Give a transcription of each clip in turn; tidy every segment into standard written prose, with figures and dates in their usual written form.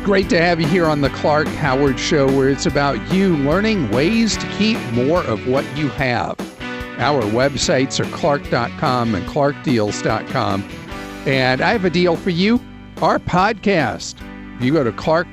Great to have you here on the Clark Howard Show, where it's about you learning ways to keep more of what you have. Our websites are clark.com and clarkdeals.com. And I have a deal for you, our podcast. You go to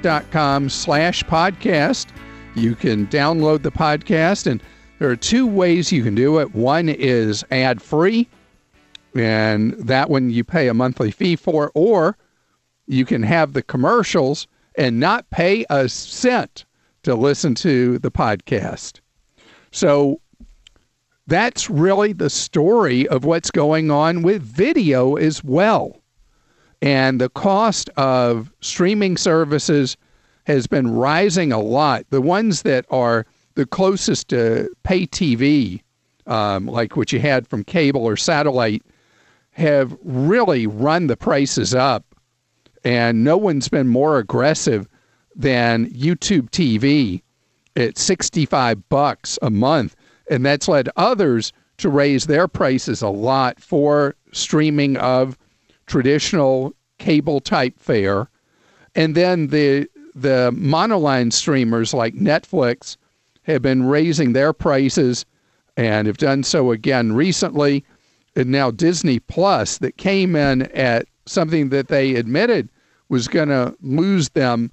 clark.com/podcast. You can download the podcast, and there are two ways you can do it. One is ad-free, and that one you pay a monthly fee for, or you can have the commercials and not pay a cent to listen to the podcast. So that's really the story of what's going on with video as well. And the cost of streaming services has been rising a lot. The ones that are the closest to pay TV, like what you had from cable or satellite, have really run the prices up. And no one's been more aggressive than YouTube TV at $65 a month. And that's led others to raise their prices a lot for streaming of traditional cable type fare. And then the monoline streamers like Netflix have been raising their prices and have done so again recently. And now Disney Plus, that came in at something that they admitted was going to lose them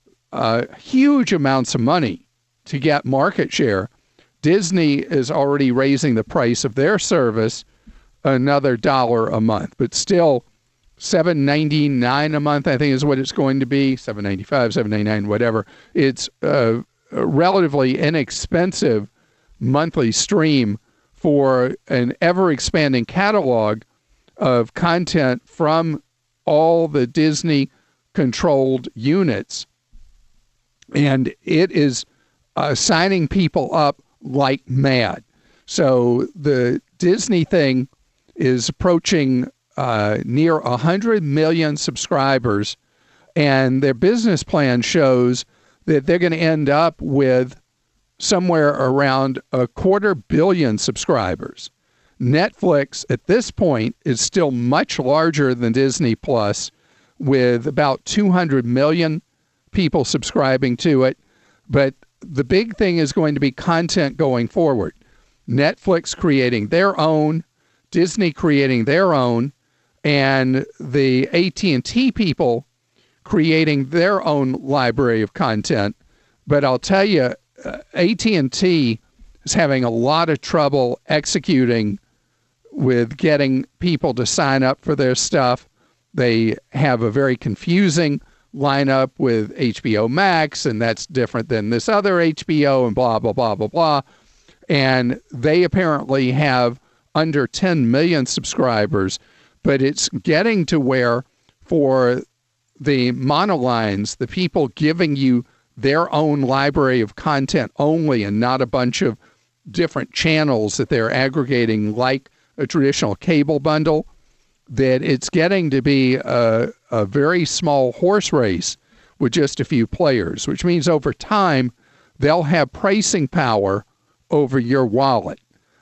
huge amounts of money to get market share. Disney is already raising the price of their service another $1 a month, but still $7.99 a month, I think is what it's going to be. $7.95, $7.99, whatever. It's a relatively inexpensive monthly stream for an ever-expanding catalog of content from all the Disney-controlled units. And it is signing people up like mad. So the Disney thing is approaching near 100 million subscribers, and their business plan shows that they're going to end up with somewhere around 250 million subscribers. Netflix at this point is still much larger than Disney Plus, with about 200 million people subscribing to it. But the big thing is going to be content going forward. Netflix creating their own, Disney creating their own, and the AT&T people creating their own library of content. But I'll tell you, AT&T is having a lot of trouble executing with getting people to sign up for their stuff. They have a very confusing lineup with HBO Max, and that's different than this other HBO, and blah, blah, blah, blah, blah. And they apparently have under 10 million subscribers, but it's getting to where for the monolines, the people giving you their own library of content only and not a bunch of different channels that they're aggregating like a traditional cable bundle, that it's getting to be a very small horse race with just a few players, which means over time they'll have pricing power over your wallet.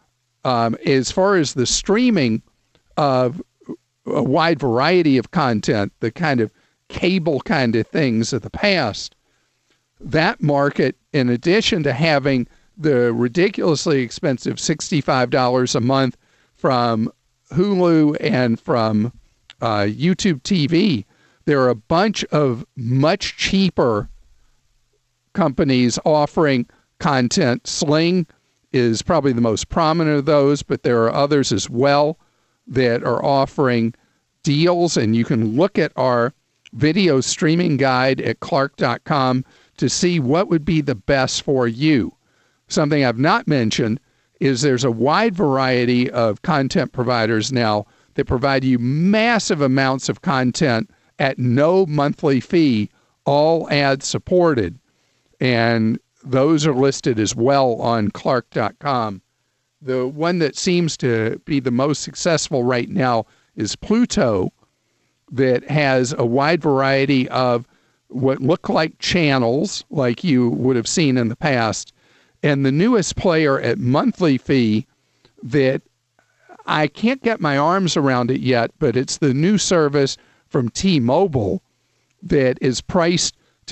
As far as the streaming of a wide variety of content, the kind of cable kind of things of the past, that market, in addition to having the ridiculously expensive $65 a month from Hulu and from YouTube TV, there are a bunch of much cheaper companies offering content. Sling is probably the most prominent of those, but there are others as well that are offering deals. And you can look at our video streaming guide at clark.com to see what would be the best for you. Something I've not mentioned is there's a wide variety of content providers now that provide you massive amounts of content at no monthly fee, all ad supported. And those are listed as well on clark.com. The one that seems to be the most successful right now is Pluto, that has a wide variety of what look like channels like you would have seen in the past. And the newest player at monthly fee that I can't get my arms around it yet, but it's the new service from T-Mobile that is priced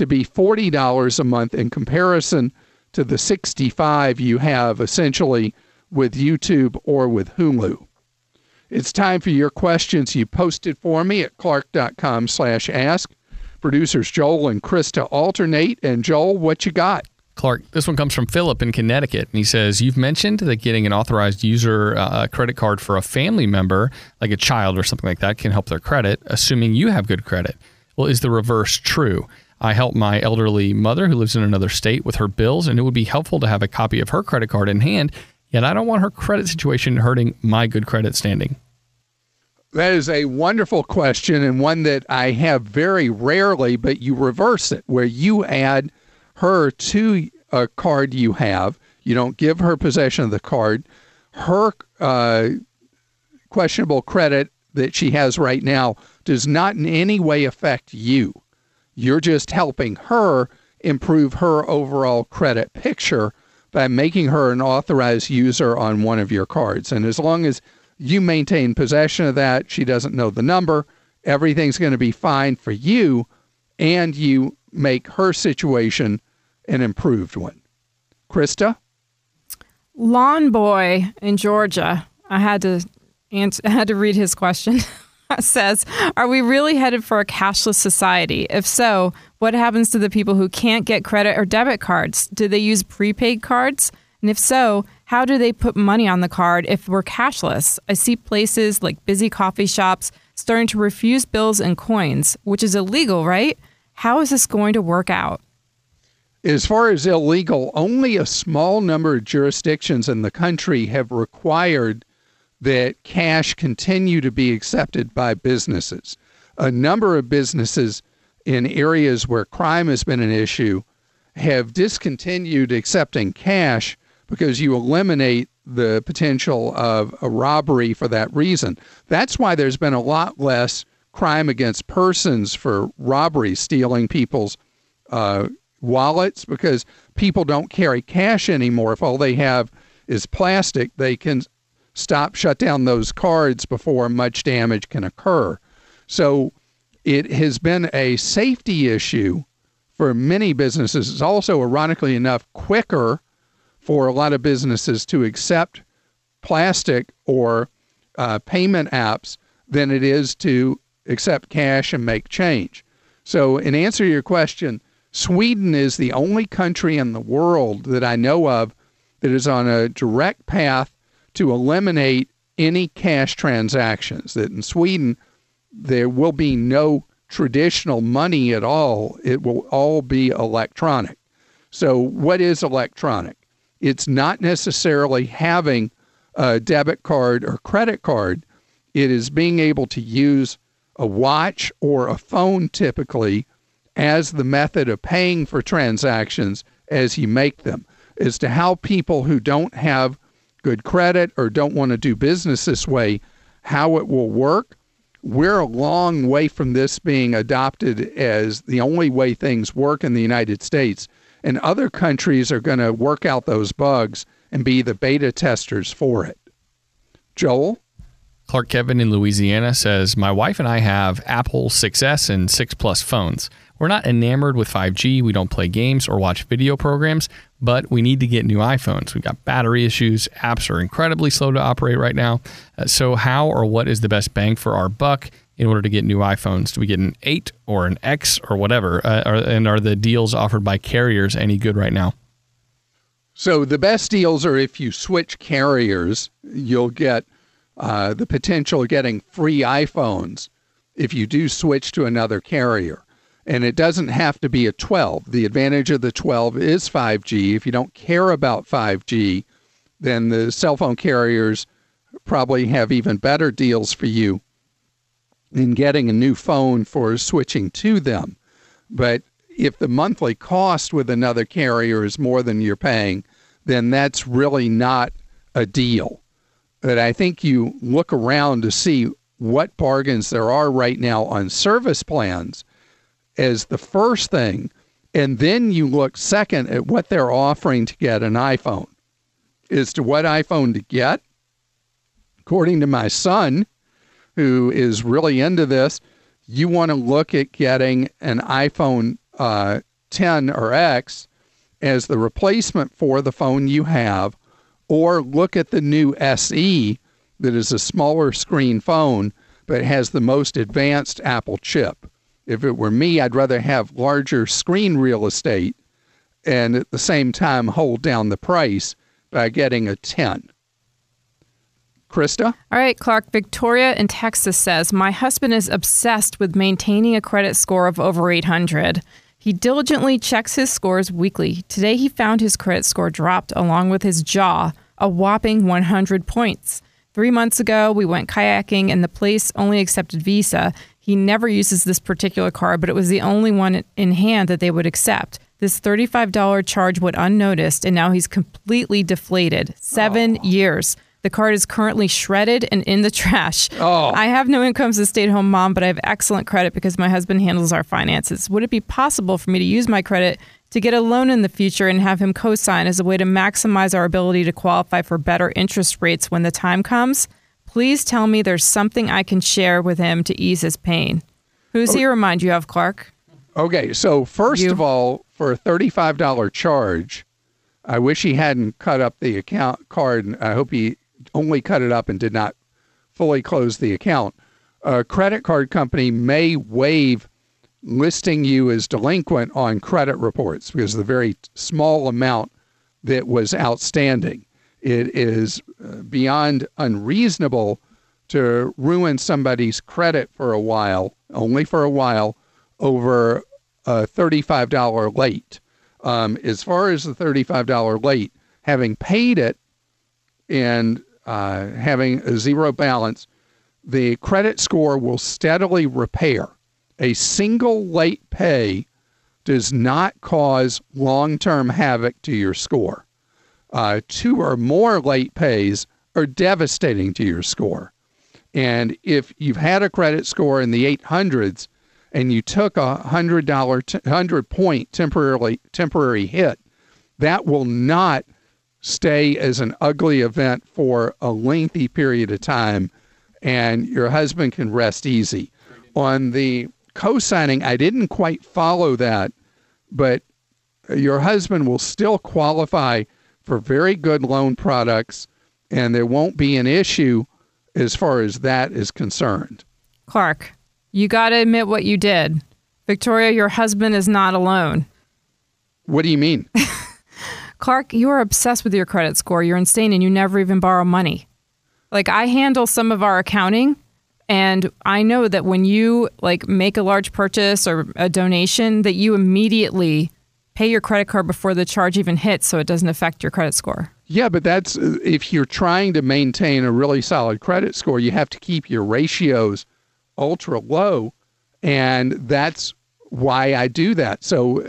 to be $40 a month in comparison to the $65 you have essentially with YouTube or with Hulu. It's time for your questions. You posted for me at clark.com/ask. Producers Joel and Krista alternate. And Joel, what you got? Clark, this one comes from Philip in Connecticut. And he says, you've mentioned that getting an authorized user credit card for a family member, like a child or something like that, can help their credit, assuming you have good credit. Well, is the reverse true? I help my elderly mother who lives in another state with her bills, and it would be helpful to have a copy of her credit card in hand, yet I don't want her credit situation hurting my good credit standing. That is a wonderful question, and one that I have very rarely, but you reverse it, where you add her to a card you have. You don't give her possession of the card. Her questionable credit that she has right now does not in any way affect you. You're just helping her improve her overall credit picture by making her an authorized user on one of your cards. And as long as you maintain possession of that, she doesn't know the number, everything's going to be fine for you, and you make her situation an improved one. Krista? Lawn Boy in Georgia, I had to read his question, says, are we really headed for a cashless society? If so, what happens to the people who can't get credit or debit cards? Do they use prepaid cards? And if so, how do they put money on the card if we're cashless? I see places like busy coffee shops starting to refuse bills and coins, which is illegal, right? How is this going to work out? As far as illegal, only a small number of jurisdictions in the country have required that cash continue to be accepted by businesses. A number of businesses in areas where crime has been an issue have discontinued accepting cash because you eliminate the potential of a robbery for that reason. That's why there's been a lot less crime against persons for robbery, stealing people's wallets, because people don't carry cash anymore. If all they have is plastic, they can shut down those cards before much damage can occur. So it has been a safety issue for many businesses. It's also, ironically enough, quicker for a lot of businesses to accept plastic or payment apps than it is to accept cash and make change. So in answer to your question, Sweden is the only country in the world that I know of that is on a direct path to eliminate any cash transactions. That in Sweden, there will be no traditional money at all. It will all be electronic. So what is electronic? It's not necessarily having a debit card or credit card. It is being able to use a watch or a phone typically as the method of paying for transactions as you make them. As to how people who don't have good credit or don't want to do business this way, how it will work, we're a long way from this being adopted as the only way things work in the United States. And other countries are going to work out those bugs and be the beta testers for it. Joel? Clark Kevin in Louisiana says, my wife and I have Apple 6S and 6 Plus phones. We're not enamored with 5G. We don't play games or watch video programs, but we need to get new iPhones. We've got battery issues. Apps are incredibly slow to operate right now. So how or what is the best bang for our buck in order to get new iPhones? Do we get an 8 or an X or whatever? And are the deals offered by carriers any good right now? So the best deals are if you switch carriers, you'll get the potential of getting free iPhones if you do switch to another carrier. And it doesn't have to be a 12. The advantage of the 12 is 5G. If you don't care about 5G, then the cell phone carriers probably have even better deals for you in getting a new phone for switching to them. But if the monthly cost with another carrier is more than you're paying, then that's really not a deal. But I think you look around to see what bargains there are right now on service plans as the first thing, and then you look second at what they're offering to get an iPhone. As to what iPhone to get, according to my son, who is really into this, you want to look at getting an iPhone 10 or X as the replacement for the phone you have, or look at the new SE that is a smaller screen phone but has the most advanced Apple chip. If it were me, I'd rather have larger screen real estate and at the same time hold down the price by getting a 10. Krista? All right, Clark. Victoria in Texas says, my husband is obsessed with maintaining a credit score of over 800. He diligently checks his scores weekly. Today, he found his credit score dropped along with his jaw, a whopping 100 points. 3 months ago, we went kayaking and the place only accepted Visa. He never uses this particular card, but it was the only one in hand that they would accept. This $35 charge went unnoticed, and now he's completely deflated. 7 years. The card is currently shredded and in the trash. I have no income as a stay-at-home mom, but I have excellent credit because my husband handles our finances. Would it be possible for me to use my credit to get a loan in the future and have him co-sign as a way to maximize our ability to qualify for better interest rates when the time comes? Please tell me there's something I can share with him to ease his pain. Who's he remind you of, Clark? Okay, so first of all, for a $35 charge, I wish he hadn't cut up the account card, and I hope he only cut it up and did not fully close the account. A credit card company may waive listing you as delinquent on credit reports because of the very small amount that was outstanding. It is beyond unreasonable to ruin somebody's credit for a while, only for a while, over a $35 late. As far as the $35 late, having paid it and having a zero balance, the credit score will steadily repair. A single late pay does not cause long-term havoc to your score. 2 or more late pays are devastating to your score. And if you've had a credit score in the 800s and you took a $100-point temporary hit, that will not stay as an ugly event for a lengthy period of time, and your husband can rest easy. On the co-signing, I didn't quite follow that, but your husband will still qualify for very good loan products, and there won't be an issue as far as that is concerned. Clark, you got to admit what you did. Victoria, your husband is not alone. What do you mean? Clark, you are obsessed with your credit score. You're insane, and you never even borrow money. Like, I handle some of our accounting, and I know that when you make a large purchase or a donation, that you immediately pay your credit card before the charge even hits, so it doesn't affect your credit score. Yeah, but that's if you're trying to maintain a really solid credit score, you have to keep your ratios ultra low, and that's why I do that. So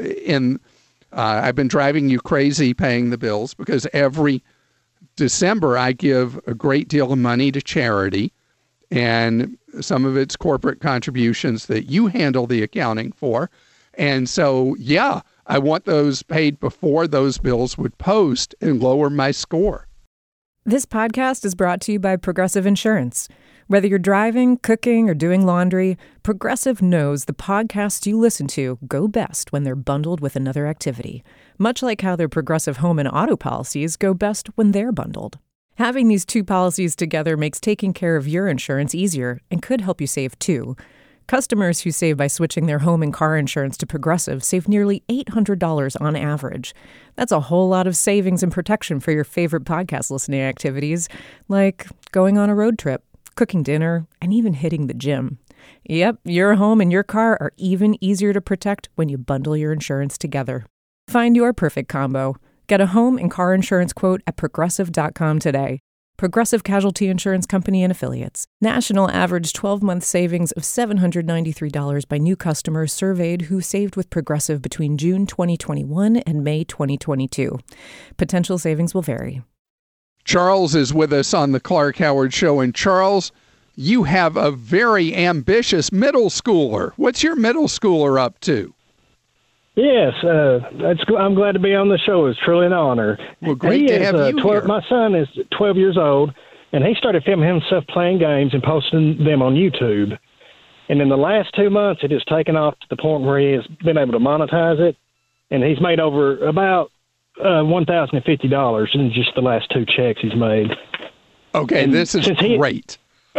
I've been driving you crazy paying the bills because every December I give a great deal of money to charity, and some of it's corporate contributions that you handle the accounting for. And so, yeah, I want those paid before those bills would post and lower my score. This podcast is brought to you by Progressive Insurance. Whether you're driving, cooking, or doing laundry, Progressive knows the podcasts you listen to go best when they're bundled with another activity, much like how their Progressive home and auto policies go best when they're bundled. Having these two policies together makes taking care of your insurance easier and could help you save too. Customers who save by switching their home and car insurance to Progressive save nearly $800 on average. That's a whole lot of savings and protection for your favorite podcast listening activities, like going on a road trip, cooking dinner, and even hitting the gym. Yep, your home and your car are even easier to protect when you bundle your insurance together. Find your perfect combo. Get a home and car insurance quote at Progressive.com today. Progressive Casualty Insurance Company and Affiliates. National average 12-month savings of $793 by new customers surveyed who saved with Progressive between June 2021 and May 2022. Potential savings will vary. Charles is with us on the Clark Howard Show. And Charles, you have a very ambitious middle schooler. What's your middle schooler up to? Yes, I'm glad to be on the show. It's truly an honor. Well, great to have you here. My son is 12 years old, and he started filming himself playing games and posting them on YouTube. And in the last 2 months, it has taken off to the point where he has been able to monetize it. and he's made over about $1,050 in just the last 2 checks he's made. Okay, And this is great.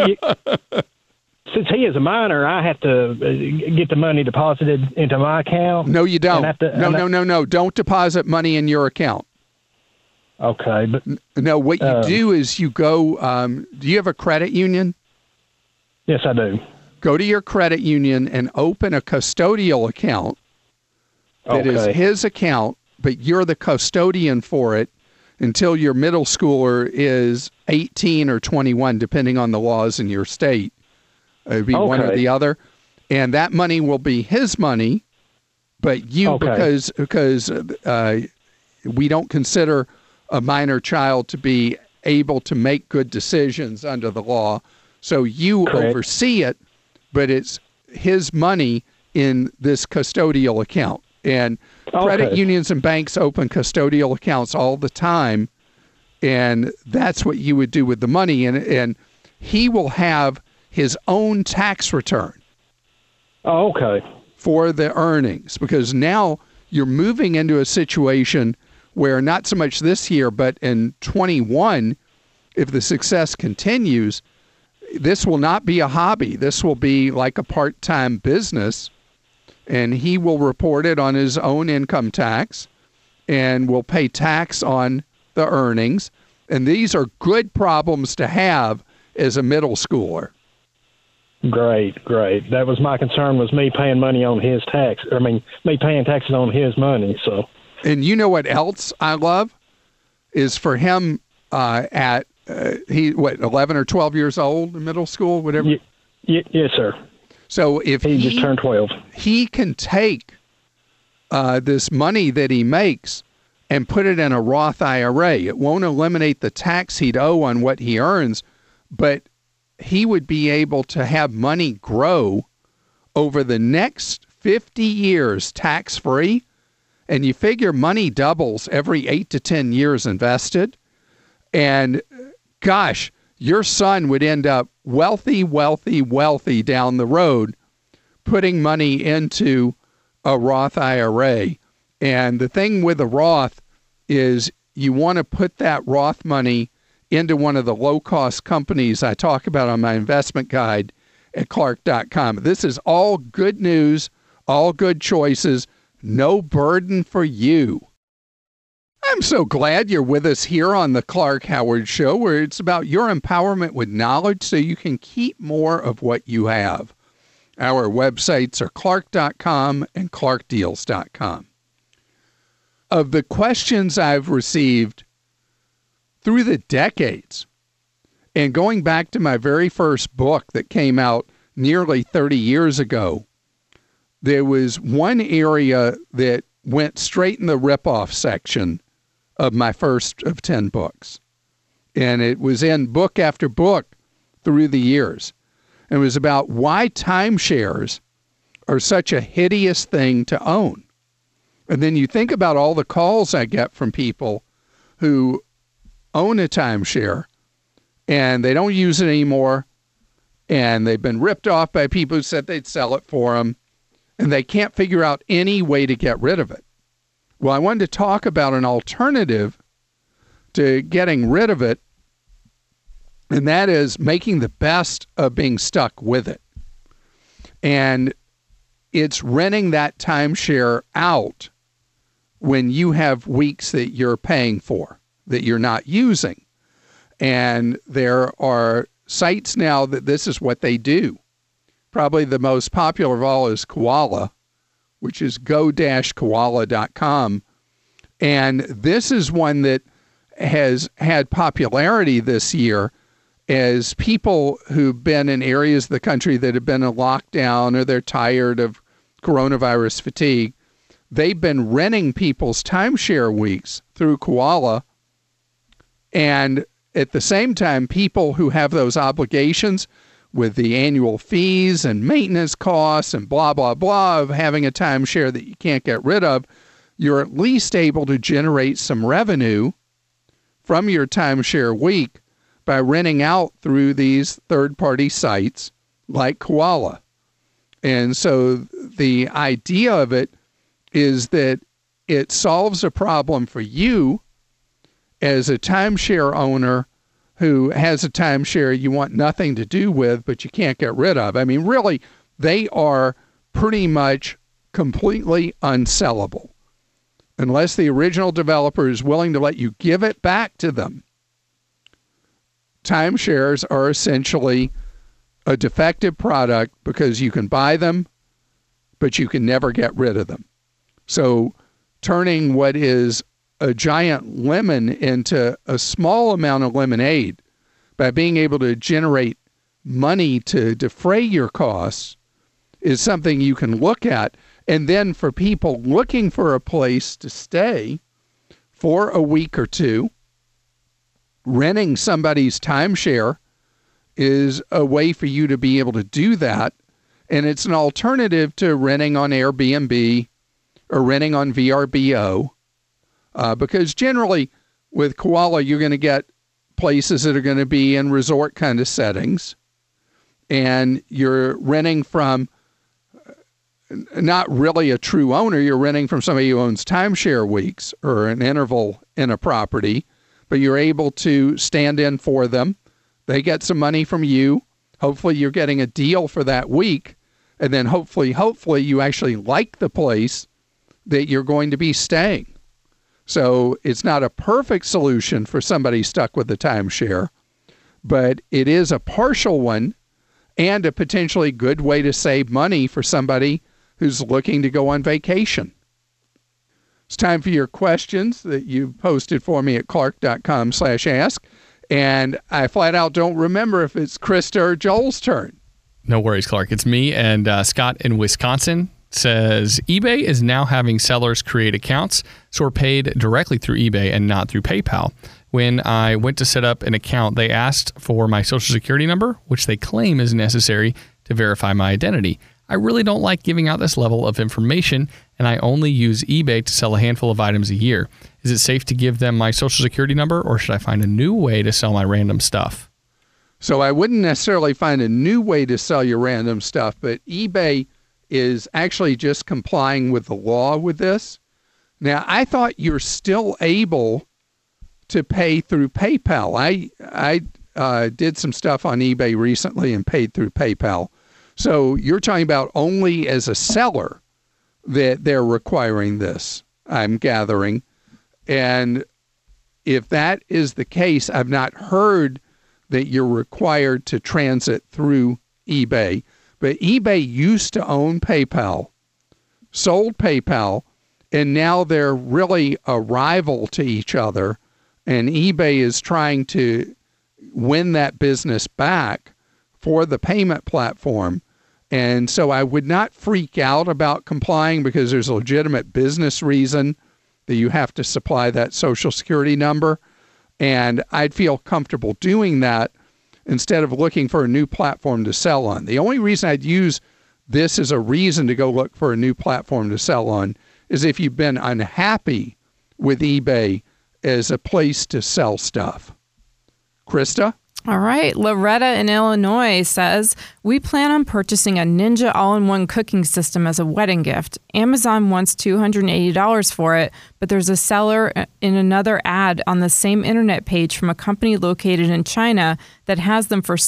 Since he is a minor, I have to get the money deposited into my account. No, you don't. No. Don't deposit money in your account. Okay, but No, what you do is you go, do you have a credit union? yes, I do. Go to your credit union and open a custodial account that is his account, but you're the custodian for it until your middle schooler is 18 or 21, depending on the laws in your state. It'd be one or the other. And that money will be his money, but you, because we don't consider a minor child to be able to make good decisions under the law. So you oversee it, but it's his money in this custodial account. And credit unions and banks open custodial accounts all the time, and that's what you would do with the money. And he will have his own tax return for the earnings, because now you're moving into a situation where not so much this year, but in 21, if the success continues, this will not be a hobby. This will be like a part-time business, and he will report it on his own income tax and will pay tax on the earnings. And these are good problems to have as a middle schooler. Great. That was my concern, was me paying money on his tax. Me paying taxes on his money. So. And you know what else I love is for him at 11 or 12 years old in middle school, whatever. Yes, sir. So if he just turned 12, he can take this money that he makes and put it in a Roth IRA. It won't eliminate the tax he'd owe on what he earns, but he would be able to have money grow over the next 50 years tax-free. And you figure money doubles every 8 to 10 years invested. And gosh, your son would end up wealthy down the road, putting money into a Roth IRA. And the thing with a Roth is you want to put that Roth money into one of the low-cost companies I talk about on my investment guide at Clark.com. This is all good news, all good choices, no burden for you. I'm so glad you're with us here on the Clark Howard Show, where it's about your empowerment with knowledge so you can keep more of what you have. Our websites are Clark.com and ClarkDeals.com. Of the questions I've received through the decades, and going back to my very first book that came out nearly 30 years ago, there was one area that went straight in the ripoff section of my first of 10 books. And it was in book after book through the years. And it was about why timeshares are such a hideous thing to own. And then you think about all the calls I get from people who own a timeshare and they don't use it anymore, and they've been ripped off by people who said they'd sell it for them, and they can't figure out any way to get rid of it. Well, I wanted to talk about an alternative to getting rid of it, and that is making the best of being stuck with it. And it's renting that timeshare out when you have weeks that you're paying for, that you're not using. And there are sites now that this is what they do. Probably the most popular of all is Koala, which is go-koala.com. And this is one that has had popularity this year as people who've been in areas of the country that have been in lockdown or they're tired of coronavirus fatigue. They've been renting people's timeshare weeks through Koala. And at the same time, people who have those obligations with the annual fees and maintenance costs and blah, blah, blah of having a timeshare that you can't get rid of, you're at least able to generate some revenue from your timeshare week by renting out through these third-party sites like Koala. And so the idea of it is that it solves a problem for you as a timeshare owner who has a timeshare you want nothing to do with, but you can't get rid of. I mean, really, they are pretty much completely unsellable unless the original developer is willing to let you give it back to them. Timeshares are essentially a defective product because you can buy them, but you can never get rid of them. So turning what is a giant lemon into a small amount of lemonade by being able to generate money to defray your costs is something you can look at. And then for people looking for a place to stay for a week or two, renting somebody's timeshare is a way for you to be able to do that. And it's an alternative to renting on Airbnb or renting on VRBO. Because generally with Koala, you're going to get places that are going to be in resort kind of settings. And you're renting from not really a true owner. You're renting from somebody who owns timeshare weeks or an interval in a property, but you're able to stand in for them. They get some money from you. Hopefully you're getting a deal for that week. And then hopefully you actually like the place that you're going to be staying. So it's not a perfect solution for somebody stuck with the timeshare, but it is a partial one and a potentially good way to save money for somebody who's looking to go on vacation. It's time for your questions that you posted for me at clark.com/ask. And I flat out don't remember if it's Krista or Joel's turn. No worries, Clark. It's me. And Scott in Wisconsin says, eBay is now having sellers create accounts, so we're paid directly through eBay and not through PayPal. When I went to set up an account, they asked for my social security number, which they claim is necessary to verify my identity. I really don't like giving out this level of information, and I only use eBay to sell a handful of items a year. Is it safe to give them my social security number, or should I find a new way to sell my random stuff? So I wouldn't necessarily find a new way to sell your random stuff, but eBay is actually just complying with the law with this. Now, I thought you're still able to pay through PayPal. I did some stuff on eBay recently and paid through PayPal. So you're talking about only as a seller that they're requiring this, I'm gathering. And if that is the case, I've not heard that you're required to transit through eBay. But eBay used to own PayPal, sold PayPal, and now they're really a rival to each other. And eBay is trying to win that business back for the payment platform. And so I would not freak out about complying because there's a legitimate business reason that you have to supply that social security number. And I'd feel comfortable doing that instead of looking for a new platform to sell on. The only reason I'd use this as a reason to go look for a new platform to sell on is if you've been unhappy with eBay as a place to sell stuff. Krista? All right. Loretta in Illinois says, we plan on purchasing a Ninja all-in-one cooking system as a wedding gift. Amazon wants $280 for it, but there's a seller in another ad on the same internet page from a company located in China that has them for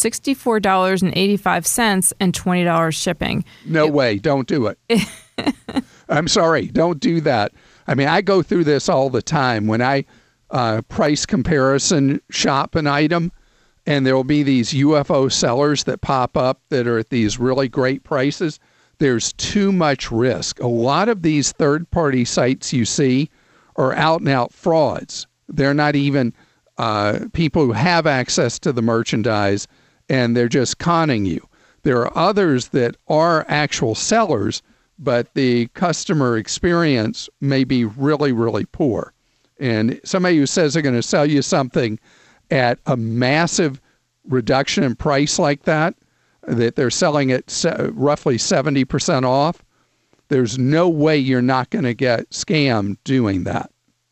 $64.85 and $20 shipping. No way. Don't do it. I'm sorry. Don't do that. I mean, I go through this all the time when I price comparison shop an item. And there will be these UFO sellers that pop up that are at these really great prices. There's too much risk. A lot of these third-party sites you see are out-and-out frauds. They're not even people who have access to the merchandise, and they're just conning you. There are others that are actual sellers, but the customer experience may be really, really poor. And somebody who says they're going to sell you something at a massive reduction in price like that they're selling it roughly 70% off, there's no way you're not going to get scammed doing that.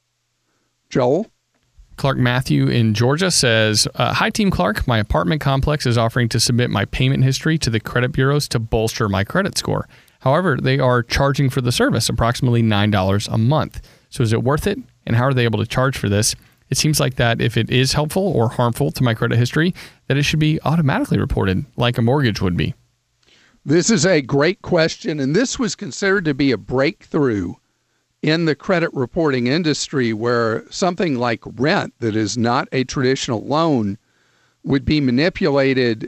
Joel? Clark Matthew in Georgia says, hi, Team Clark. My apartment complex is offering to submit my payment history to the credit bureaus to bolster my credit score. However, they are charging for the service approximately $9 a month. So is it worth it? And how are they able to charge for this? It seems like that if it is helpful or harmful to my credit history, that it should be automatically reported like a mortgage would be. This is a great question, and this was considered to be a breakthrough in the credit reporting industry, where something like rent that is not a traditional loan would be manipulated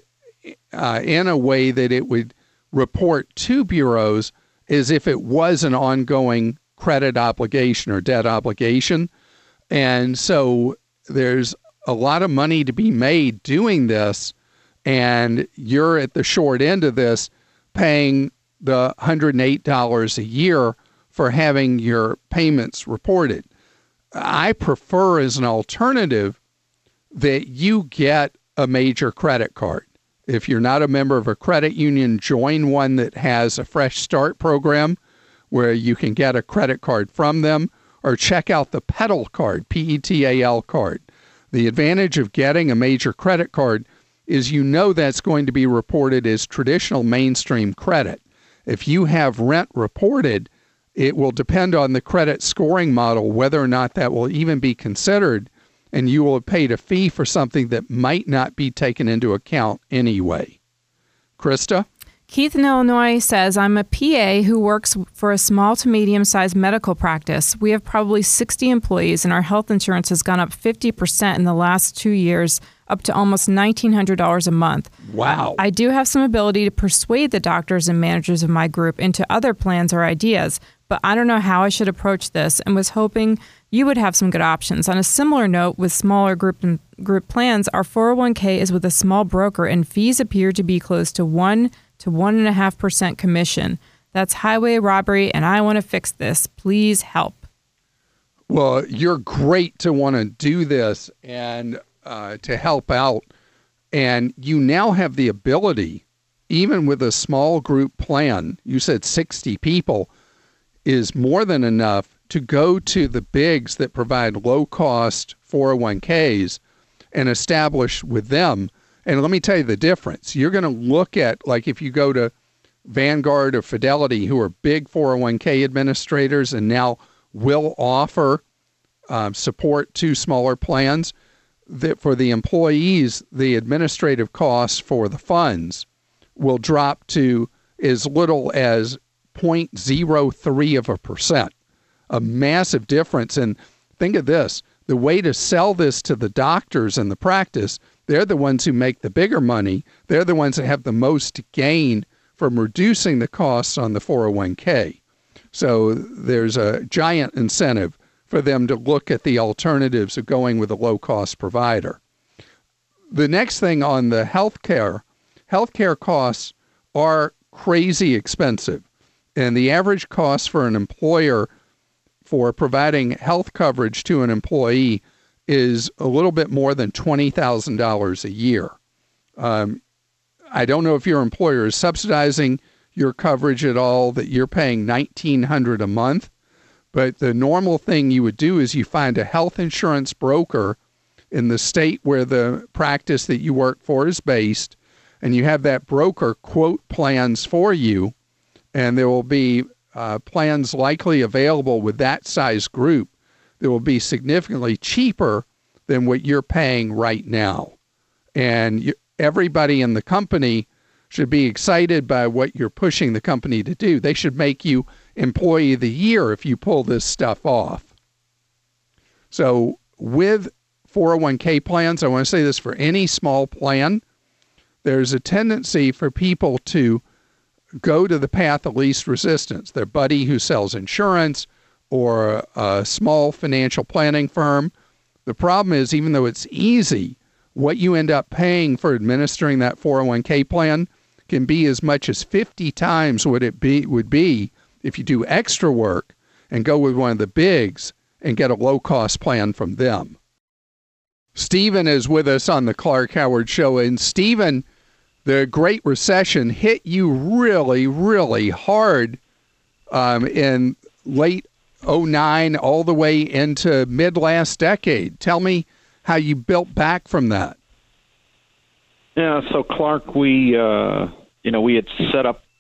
in a way that it would report to bureaus as if it was an ongoing credit obligation or debt obligation. And so there's a lot of money to be made doing this, and you're at the short end of this, paying the $108 a year for having your payments reported. I prefer, as an alternative, that you get a major credit card. If you're not a member of a credit union, join one that has a Fresh Start program where you can get a credit card from them, or check out the PETAL card, P-E-T-A-L card. The advantage of getting a major credit card is you know that's going to be reported as traditional mainstream credit. If you have rent reported, it will depend on the credit scoring model whether or not that will even be considered, and you will have paid a fee for something that might not be taken into account anyway. Krista? Keith in Illinois says, I'm a PA who works for a small to medium-sized medical practice. We have probably 60 employees, and our health insurance has gone up 50% in the last 2 years, up to almost $1,900 a month. Wow. I do have some ability to persuade the doctors and managers of my group into other plans or ideas, but I don't know how I should approach this, and was hoping you would have some good options. On a similar note, with smaller group plans, our 401k is with a small broker, and fees appear to be close to 1 to 1.5% commission. That's highway robbery, and I want to fix this. Please help. Well, you're great to want to do this and to help out. And you now have the ability, even with a small group plan, you said 60 people, is more than enough to go to the bigs that provide low-cost 401ks and establish with them. And let me tell you the difference. You're going to look at, like if you go to Vanguard or Fidelity, who are big 401k administrators and now will offer support to smaller plans, that for the employees, the administrative costs for the funds will drop to as little as 0.03%, a massive difference. And think of this, the way to sell this to the doctors and the practice, they're the ones who make the bigger money. They're the ones that have the most to gain from reducing the costs on the 401k. So there's a giant incentive for them to look at the alternatives of going with a low-cost provider. The next thing on the healthcare costs are crazy expensive. And the average cost for an employer for providing health coverage to an employee is a little bit more than $20,000 a year. I don't know if your employer is subsidizing your coverage at all, that you're paying $1,900 a month, but the normal thing you would do is you find a health insurance broker in the state where the practice that you work for is based, and you have that broker quote plans for you, and there will be plans likely available with that size group that will be significantly cheaper than what you're paying right now. And everybody in the company should be excited by what you're pushing the company to do. They should make you Employee of the Year if you pull this stuff off. So with 401k plans, I want to say this for any small plan, there's a tendency for people to go to the path of least resistance. Their buddy who sells insurance or a small financial planning firm. The problem is, even though it's easy, what you end up paying for administering that 401k plan can be as much as 50 times what it would be if you do extra work and go with one of the bigs and get a low-cost plan from them. Stephen is with us on the Clark Howard Show. And Stephen, the Great Recession hit you really, really hard in late 2009 all the way into mid-last decade. Tell me how you built back from that. Yeah, so Clark, we had set up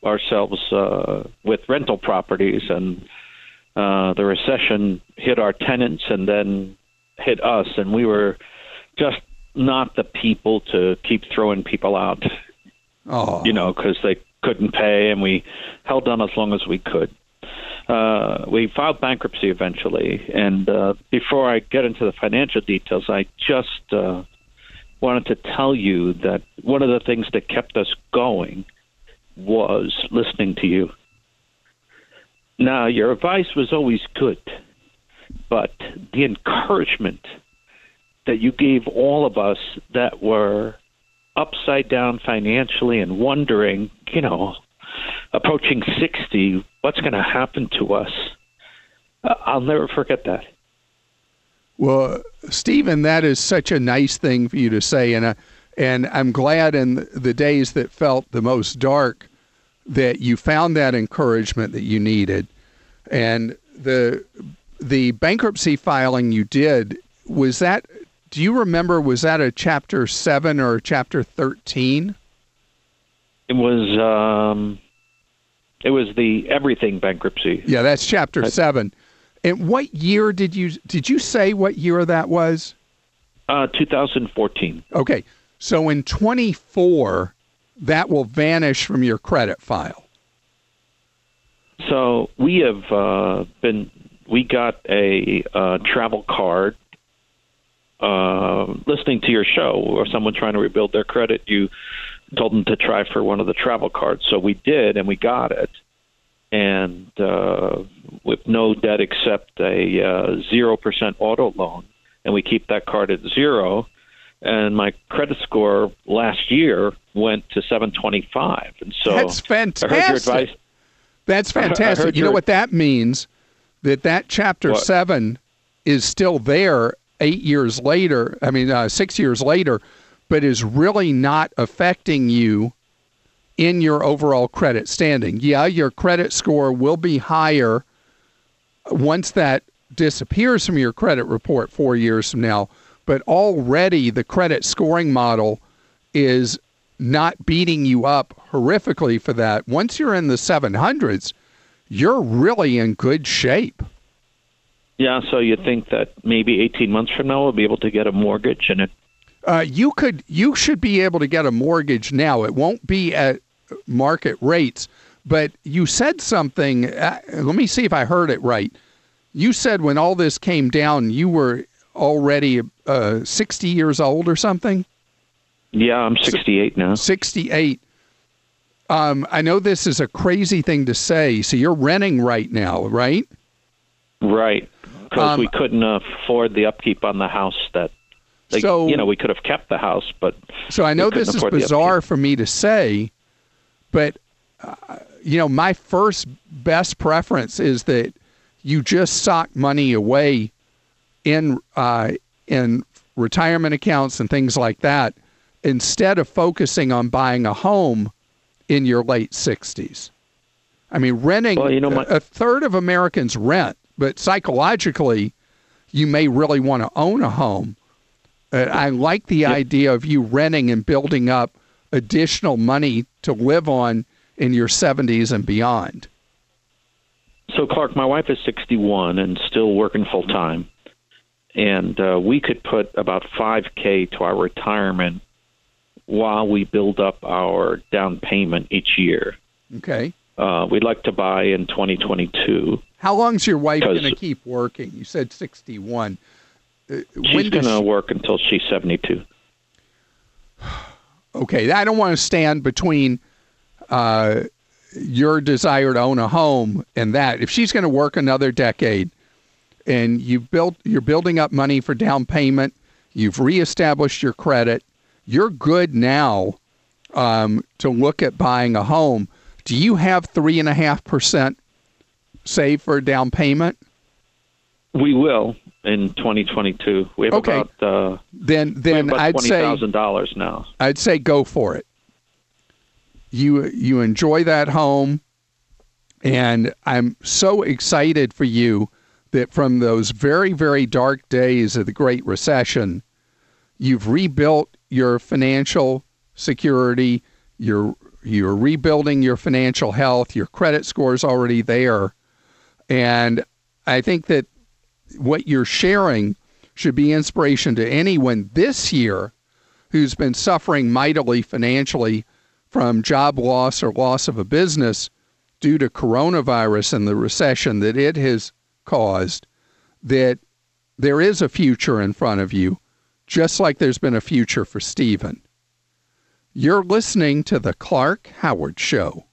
ourselves with rental properties, and the recession hit our tenants and then hit us, and we were just not the people to keep throwing people out, because they couldn't pay, and we held on as long as we could. We filed bankruptcy eventually, and before I get into the financial details, I just wanted to tell you that one of the things that kept us going was listening to you. Now, your advice was always good, but the encouragement that you gave all of us that were upside down financially and wondering, approaching 60, what's going to happen to us? I'll never forget that. Well, Stephen, that is such a nice thing for you to say, and I'm glad in the days that felt the most dark that you found that encouragement that you needed. And the bankruptcy filing you did, was that, do you remember, was that a Chapter 7 or Chapter 13? It was the everything bankruptcy. Yeah, that's Chapter 7. And what year did you say what year that was? 2014. Okay. So in 24, that will vanish from your credit file. So we have we got a travel card listening to your show, or someone trying to rebuild their credit. You told them to try for one of the travel cards. So we did, and we got it. And with no debt except a 0% auto loan, and we keep that card at 0. And my credit score last year went to 725. And so that's fantastic. I heard your advice. That's fantastic. You know what that means? That Chapter 7 is still there 8 years later. 6 years later, but is really not affecting you in your overall credit standing. Yeah, your credit score will be higher once that disappears from your credit report 4 years from now, but already the credit scoring model is not beating you up horrifically for that. Once you're in the 700s, you're really in good shape. Yeah, so you think that maybe 18 months from now we'll be able to get a mortgage in it? You should be able to get a mortgage now. It won't be at market rates, but you said something. Let me see if I heard it right. You said when all this came down, you were already 60 years old or something? Yeah, I'm 68 now. 68. I know this is a crazy thing to say. So you're renting right now, right? Right, because we couldn't afford the upkeep on the house that. we could have kept the house, but. So I know this is bizarre for me to say, but my first best preference is that you just sock money away in retirement accounts and things like that, instead of focusing on buying a home in your late 60s. I mean, renting, a third of Americans rent, but psychologically, you may really want to own a home. I like the idea of you renting and building up additional money to live on in your 70s and beyond. So, Clark, my wife is 61 and still working full time. And we could put about $5,000 to our retirement while we build up our down payment each year. Okay. We'd like to buy in 2022. How long's your wife going to keep working? You said 61. She's going to work until she's 72. Okay. I don't want to stand between your desire to own a home and that. If she's going to work another decade and you're building up money for down payment, you've reestablished your credit, you're good now to look at buying a home. Do you have 3.5% saved for a down payment? We will in 2022. We have about then I'd say $20,000 now. I'd say go for it. You enjoy that home, and I'm so excited for you that from those very, very dark days of the Great Recession, you've rebuilt your financial security. You're you're rebuilding your financial health, your credit score is already there. And I think that what you're sharing should be inspiration to anyone this year who's been suffering mightily financially from job loss or loss of a business due to coronavirus and the recession that it has caused, that there is a future in front of you, just like there's been a future for Stephen. You're listening to The Clark Howard Show.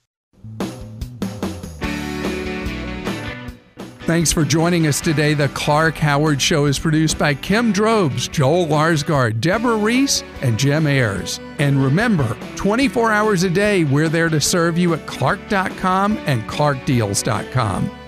Thanks for joining us today. The Clark Howard Show is produced by Kim Drobes, Joel Larsgaard, Deborah Reese, and Jim Ayers. And remember, 24 hours a day, we're there to serve you at Clark.com and ClarkDeals.com.